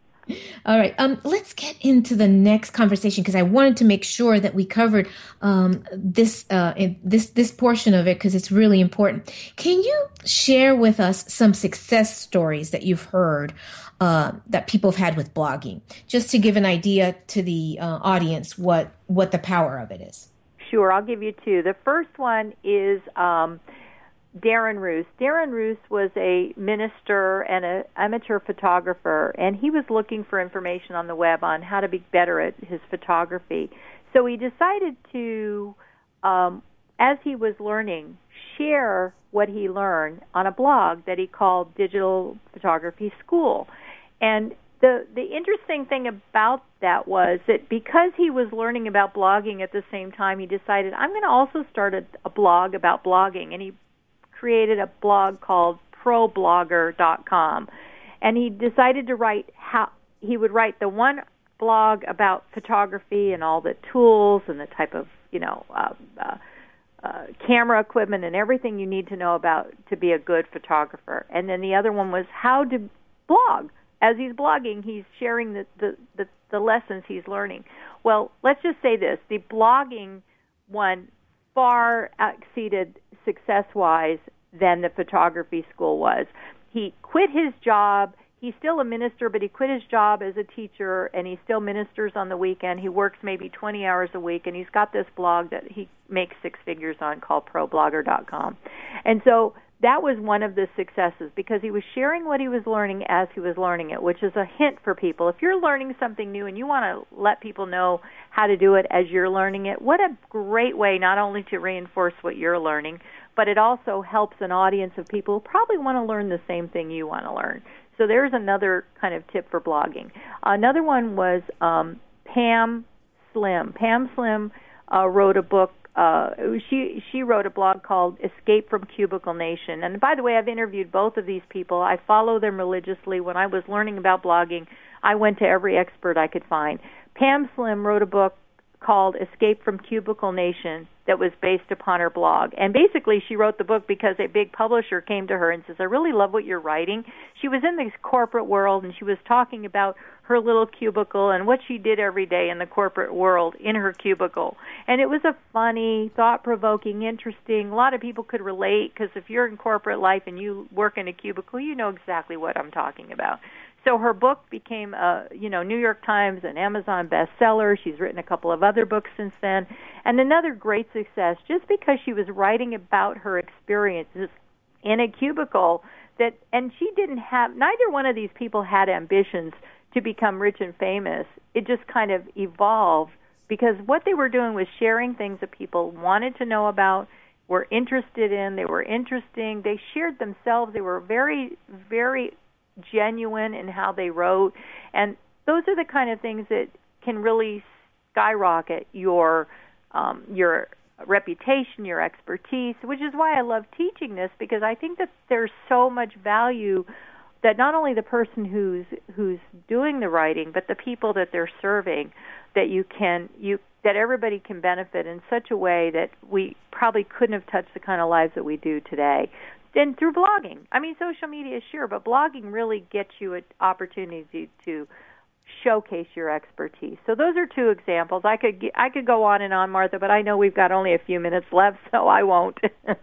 All right. Um, let's get into the next conversation because I wanted to make sure that we covered um, this uh, in this this portion of it because it's really important. Can you share with us some success stories that you've heard uh, that people have had with blogging, just to give an idea to the uh, audience what what the power of it is? Sure. I'll give you two. The first one is Um, Darren Roos. Darren Roos was a minister and an amateur photographer, and he was looking for information on the web on how to be better at his photography. So he decided to, um, as he was learning, share what he learned on a blog that he called Digital Photography School. And the the interesting thing about that was that because he was learning about blogging at the same time, he decided, I'm going to also start a, a blog about blogging. And he created a blog called pro blogger dot com, and he decided to write how he would write the one blog about photography and all the tools and the type of you know uh, uh, uh, camera equipment and everything you need to know about to be a good photographer, and then the other one was how to blog. As he's blogging, he's sharing the the, the, the lessons he's learning. Well, let's just say this: the blogging one far exceeded success-wise than the photography school was. He quit his job. He's still a minister, but he quit his job as a teacher, and he still ministers on the weekend. He works maybe twenty hours a week, and he's got this blog that he makes six figures on called pro blogger dot com. And so that was one of the successes because he was sharing what he was learning as he was learning it, which is a hint for people. If you're learning something new and you want to let people know how to do it as you're learning it, what a great way not only to reinforce what you're learning, but it also helps an audience of people who probably want to learn the same thing you want to learn. So there's another kind of tip for blogging. Another one was um, Pam Slim. Pam Slim uh, wrote a book. Uh, she she wrote a blog called Escape from Cubicle Nation. And by the way, I've interviewed both of these people. I follow them religiously. When I was learning about blogging, I went to every expert I could find. Pam Slim wrote a book called Escape from Cubicle Nation that was based upon her blog. And basically she wrote the book because a big publisher came to her and says, I really love what you're writing. She was in this corporate world and she was talking about her little cubicle and what she did every day in the corporate world in her cubicle. And it was a funny, thought-provoking, interesting, a lot of people could relate because if you're in corporate life and you work in a cubicle, you know exactly what I'm talking about. So her book became a, you know, New York Times and Amazon bestseller. She's written a couple of other books since then. And another great success, just because she was writing about her experiences in a cubicle that, and she didn't have, neither one of these people had ambitions to become rich and famous. It just kind of evolved because what they were doing was sharing things that people wanted to know about, were interested in, they were interesting, they shared themselves, they were very, very genuine in how they wrote, and those are the kind of things that can really skyrocket your um, your reputation, your expertise, which is why I love teaching this, because I think that there's so much value that not only the person who's who's doing the writing, but the people that they're serving, that you can you that everybody can benefit in such a way that we probably couldn't have touched the kind of lives that we do today. Then through blogging. I mean, social media, sure, but blogging really gets you an opportunity to showcase your expertise. So those are two examples. I could I could go on and on, Martha, but I know we've got only a few minutes left, so I won't.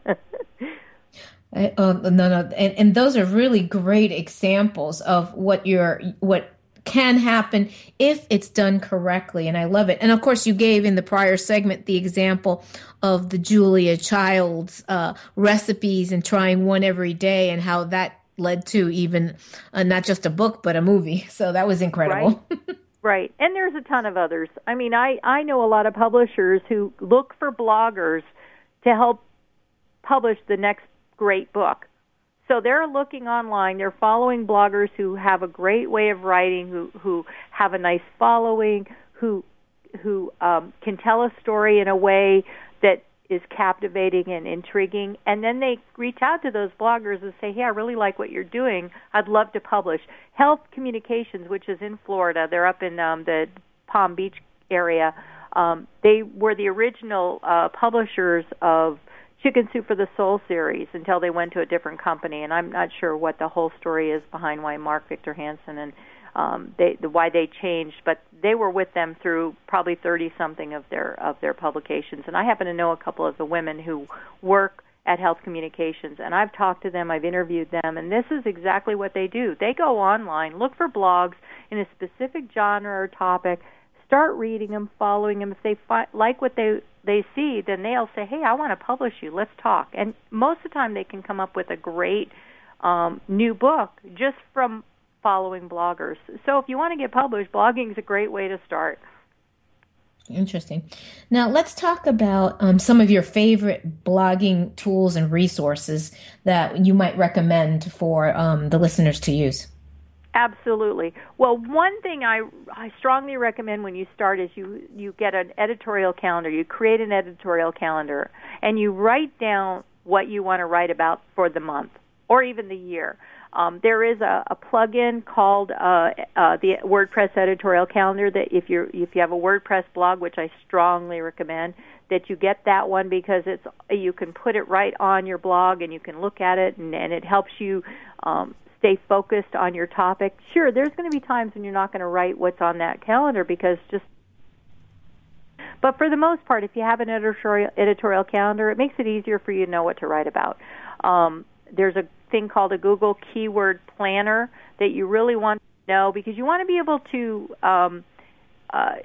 I, uh, no, no, and, and those are really great examples of what you're what can happen if it's done correctly, and I love it. And of course, you gave in the prior segment the example of the Julia Child's uh, recipes and trying one every day, and how that led to even uh, not just a book but a movie. So that was incredible. Right. Right. And there's a ton of others. I mean, I, I know a lot of publishers who look for bloggers to help publish the next great book. So they're looking online, they're following bloggers who have a great way of writing, who, who have a nice following, who who um, can tell a story in a way that is captivating and intriguing, and then they reach out to those bloggers and say, hey, I really like what you're doing. I'd love to publish. Health Communications, which is in Florida, they're up in um, the Palm Beach area, um, they were the original uh, publishers of Chicken Soup for the Soul series until they went to a different company, and I'm not sure what the whole story is behind why Mark Victor Hansen and um, they, the, why they changed, but they were with them through probably thirty something of their of their publications. And I happen to know a couple of the women who work at Health Communications, and I've talked to them, I've interviewed them, and this is exactly what they do. They go online, look for blogs in a specific genre or topic, start reading them, following them. If they fi- like what they they see, then they'll say, hey, I want to publish you. Let's talk. And most of the time they can come up with a great um, new book just from following bloggers. So if you want to get published, blogging is a great way to start. Interesting. Now let's talk about um, some of your favorite blogging tools and resources that you might recommend for um, the listeners to use. Absolutely. Well, one thing I, I strongly recommend when you start is you, you get an editorial calendar. You create an editorial calendar, and you write down what you want to write about for the month or even the year. Um, there is a, a plugin called uh, uh, the WordPress editorial calendar that if you if you have a WordPress blog, which I strongly recommend, that you get that one, because it's you can put it right on your blog and you can look at it, and, and it helps you um, stay focused on your topic. Sure, there's going to be times when you're not going to write what's on that calendar because just but for the most part, if you have an editorial editorial calendar, it makes it easier for you to know what to write about. Um, there's a thing called a Google Keyword Planner that you really want to know, because you want to be able to um, uh,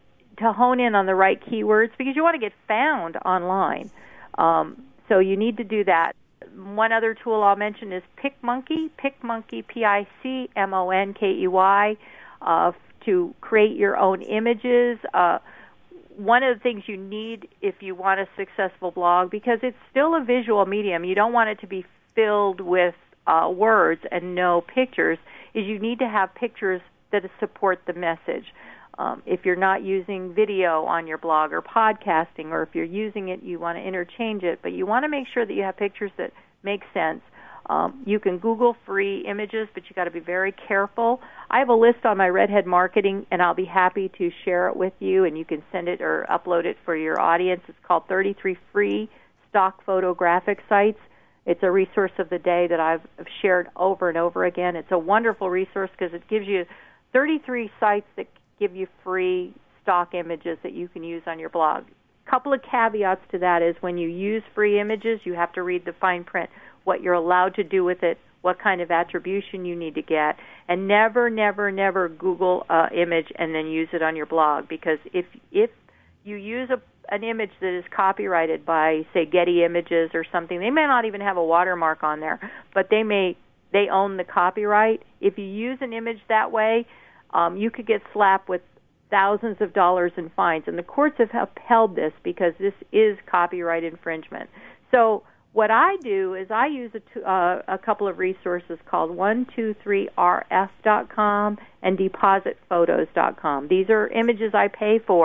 to hone in on the right keywords, because you want to get found online. Um, so you need to do that. One other tool I'll mention is PicMonkey, PicMonkey, P I C M O N K E Y, uh, to create your own images. Uh, one of the things you need if you want a successful blog, because it's still a visual medium, you don't want it to be filled with uh, words and no pictures, is you need to have pictures that support the message. Um, if you're not using video on your blog or podcasting, or if you're using it, you want to interchange it, but you want to make sure that you have pictures that make sense. Um, you can Google free images, but you got to be very careful. I have a list on my Redhead Marketing, and I'll be happy to share it with you, and you can send it or upload it for your audience. It's called thirty-three Free Stock Photographic Sites. It's a resource of the day that I've shared over and over again. It's a wonderful resource because it gives you thirty-three sites that give you free stock images that you can use on your blog. A couple of caveats to that is when you use free images, you have to read the fine print, what you're allowed to do with it, what kind of attribution you need to get, and never, never, never Google an image and then use it on your blog, because if if you use a an image that is copyrighted by, say, Getty Images or something, they may not even have a watermark on there, but they may they own the copyright. If you use an image that way, um, you could get slapped with thousands of dollars in fines, and the courts have upheld this because this is copyright infringement. So what I do is I use a, t- uh, a couple of resources called one two three R F dot com and deposit photos dot com. These are images I pay for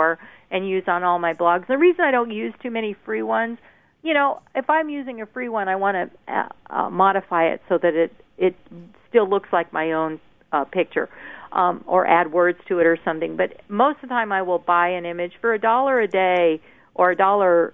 and use on all my blogs. The reason I don't use too many free ones, you know, if I'm using a free one, I want to uh, uh, modify it so that it, it still looks like my own uh, picture, um, or add words to it or something. But most of the time I will buy an image for a dollar a day or a dollar,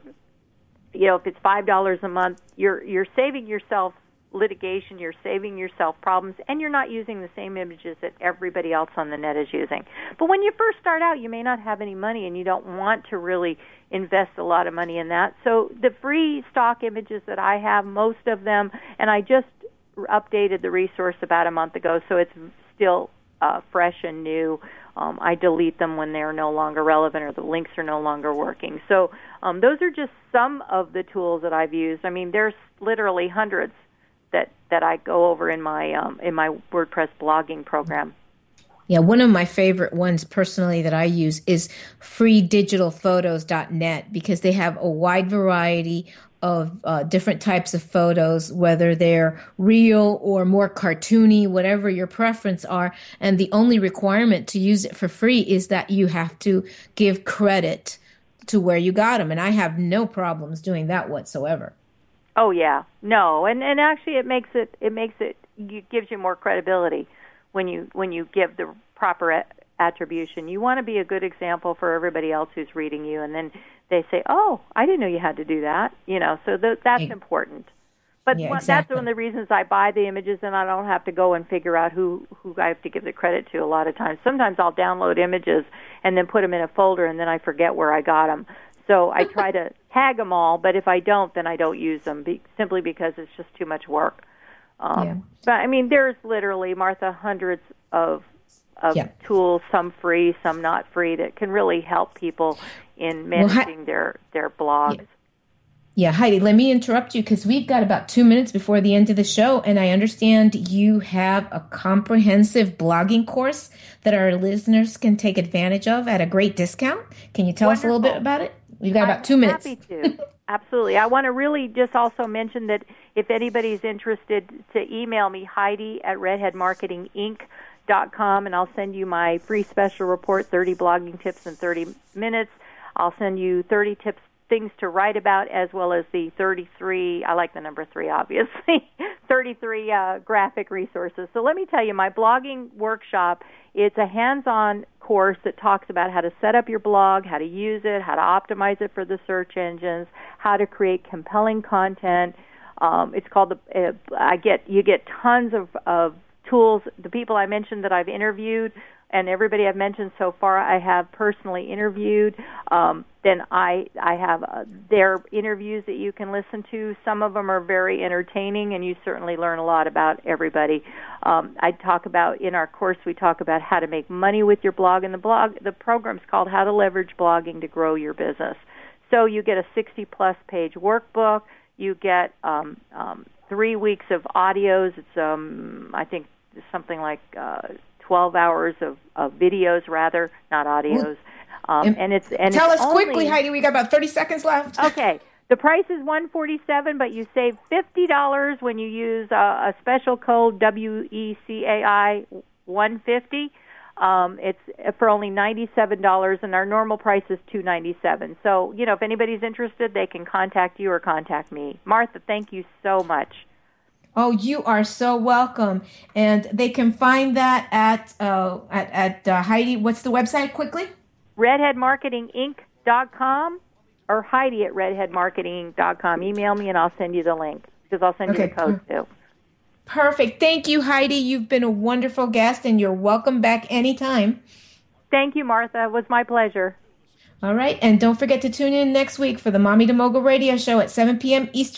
you know, if it's five dollars a month, you're you're saving yourself litigation, you're saving yourself problems, and you're not using the same images that everybody else on the net is using. But when you first start out, you may not have any money, and you don't want to really invest a lot of money in that. So the free stock images that I have, most of them, and I just updated the resource about a month ago, so it's still uh, fresh and new. Um, I delete them when they're no longer relevant or the links are no longer working. So um, those are just some of the tools that I've used. I mean, there's literally hundreds that that I go over in my um, in my WordPress blogging program. Yeah, one of my favorite ones personally that I use is free digital photos dot net, because they have a wide variety of uh, different types of photos, whether they're real or more cartoony, whatever your preference are. And the only requirement to use it for free is that you have to give credit to where you got them. And I have no problems doing that whatsoever. Oh yeah, no, and and actually it makes it it makes it it gives you more credibility when you when you give the proper a- attribution. You want to be a good example for everybody else who's reading you, and then they say, "Oh, I didn't know you had to do that." You know, so th- that's yeah. important. But yeah, one, exactly. that's one of the reasons I buy the images, and I don't have to go and figure out who who I have to give the credit to. A lot of times, sometimes I'll download images and then put them in a folder, and then I forget where I got them. So I try to tag them all, but if I don't, then I don't use them, be, simply because it's just too much work. Um, yeah. But, I mean, there's literally, Martha, hundreds of of yeah. tools, some free, some not free, that can really help people in managing well, their, their blogs. Yeah. Yeah, Heidi, let me interrupt you because we've got about two minutes before the end of the show, and I understand you have a comprehensive blogging course that our listeners can take advantage of at a great discount. Can you tell Wonderful. us a little bit about it? We've got about I'm two minutes. Happy to. Absolutely. I want to really just also mention that if anybody's interested, to email me, Heidi at redhead marketing inc dot com, and I'll send you my free special report, thirty blogging tips in thirty minutes. I'll send you thirty tips, things to write about, as well as the thirty-three, I like the number three, obviously, thirty-three uh, graphic resources. So let me tell you, my blogging workshop, it's a hands-on course that talks about how to set up your blog, how to use it, how to optimize it for the search engines, how to create compelling content. Um, it's called the, uh, I get, you get tons of, of tools. The people I mentioned that I've interviewed, and everybody I've mentioned so far, I have personally interviewed. Um, then I I have uh, their interviews that you can listen to. Some of them are very entertaining, and you certainly learn a lot about everybody. Um, I talk about, in our course, we talk about how to make money with your blog, and the blog, the program's called How to Leverage Blogging to Grow Your Business. So you get a sixty-plus page workbook. You get um, um, three weeks of audios. It's, um, I think, something like Uh, twelve hours of, of videos, rather, not audios. Um, and, and it's and tell it's us only, quickly, Heidi. We got about thirty seconds left. Okay, the price is one hundred forty-seven dollars, but you save fifty dollars when you use uh, a special code W E C A I one fifty. Um, it's for only ninety-seven dollars, and our normal price is two ninety-seven. So, you know, if anybody's interested, they can contact you or contact me. Martha, thank you so much. Oh, you are so welcome. And they can find that at uh, at, at uh, Heidi. What's the website quickly? redhead marketing inc dot com or Heidi at redhead marketing inc dot com. Email me and I'll send you the link, because I'll send okay. you the code too. Perfect. Thank you, Heidi. You've been a wonderful guest, and you're welcome back anytime. Thank you, Martha. It was my pleasure. All right. And don't forget to tune in next week for the Mommy to Mogul radio show at seven p.m. Eastern